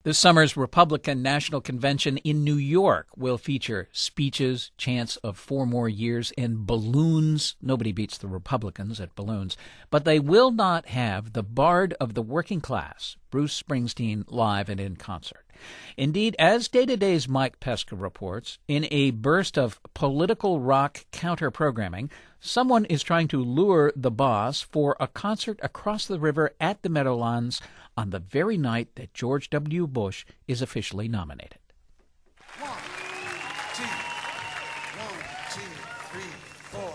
This summer's Republican National Convention in New York will feature speeches, chants of 4 more years, and balloons. Nobody beats the Republicans at balloons. But they will not have the bard of the working class, Bruce Springsteen, live and in concert. Indeed, as Day to Day's Mike Pesca reports, in a burst of political rock counter-programming, someone is trying to lure the boss for a concert across the river at the Meadowlands on the very night that George W. Bush is officially nominated. 1, 2, 3, 4.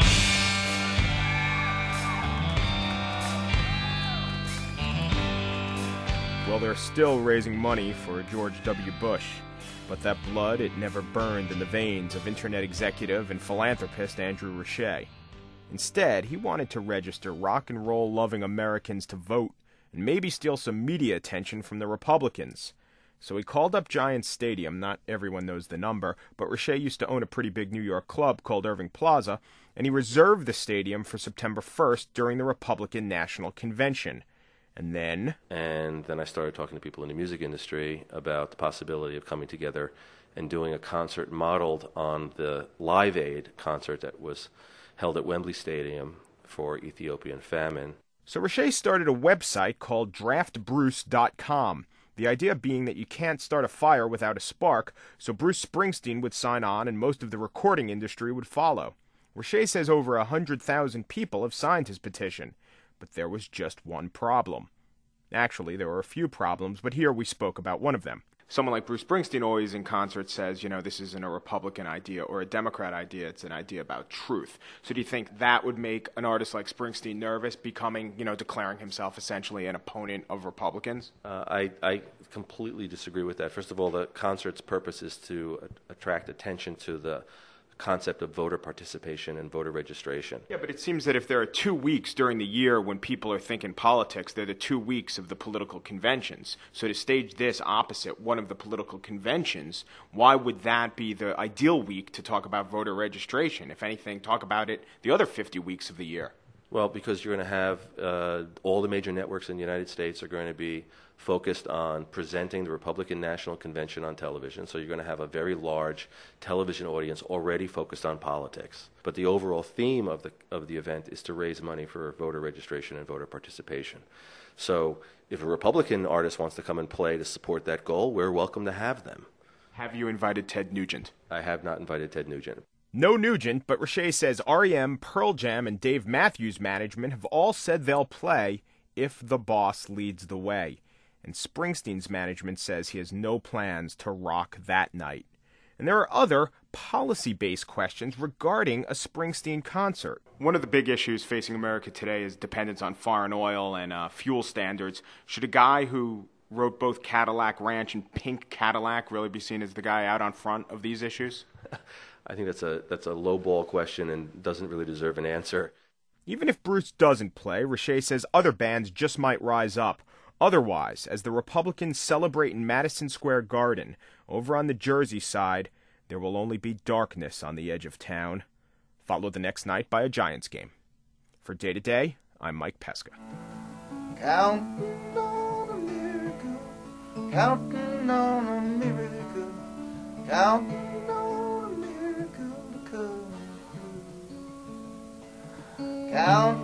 Well, they're still raising money for George W. Bush, but that blood, it never burned in the veins of Internet executive and philanthropist Andrew Richey. Instead, he wanted to register rock and roll loving Americans to vote and maybe steal some media attention from the Republicans. So he called up Giants Stadium. Not everyone knows the number, but Richey used to own a pretty big New York club called Irving Plaza, and he reserved the stadium for September 1st during the Republican National Convention. And then I started talking to people in the music industry about the possibility of coming together and doing a concert modeled on the Live Aid concert that was held at Wembley Stadium for Ethiopian famine. So Richey started a website called draftbruce.com. The idea being that you can't start a fire without a spark, so Bruce Springsteen would sign on and most of the recording industry would follow. Richey says over 100,000 people have signed his petition. But there was just one problem. Actually, there were a few problems, but here we spoke about one of them. Someone like Bruce Springsteen always in concert says, this isn't a Republican idea or a Democrat idea, it's an idea about truth. So do you think that would make an artist like Springsteen nervous, becoming, declaring himself essentially an opponent of Republicans? I completely disagree with that. First of all, the concert's purpose is to attract attention to the concept of voter participation and voter registration. Yeah, but it seems that if there are 2 weeks during the year when people are thinking politics, they're the 2 weeks of the political conventions. So to stage this opposite one of the political conventions, why would that be the ideal week to talk about voter registration? If anything, talk about it the other 50 weeks of the year. Well, because you're going to have all the major networks in the United States are going to be focused on presenting the Republican National Convention on television. So you're going to have a very large television audience already focused on politics. But the overall theme of the event is to raise money for voter registration and voter participation. So if a Republican artist wants to come and play to support that goal, we're welcome to have them. Have you invited Ted Nugent? I have not invited Ted Nugent. No Nugent, but Richey says R.E.M., Pearl Jam, and Dave Matthews Management have all said they'll play if the boss leads the way. And Springsteen's management says he has no plans to rock that night. And there are other policy-based questions regarding a Springsteen concert. One of the big issues facing America today is dependence on foreign oil and fuel standards. Should a guy who wrote both Cadillac Ranch and Pink Cadillac really be seen as the guy out on front of these issues? I think that's a low-ball question and doesn't really deserve an answer. Even if Bruce doesn't play, Richey says other bands just might rise up. Otherwise, as the Republicans celebrate in Madison Square Garden, over on the Jersey side, there will only be darkness on the edge of town, followed the next night by a Giants game. For Day to Day, I'm Mike Pesca. Counting on a miracle, counting on a miracle, counting on a miracle to come through. Counting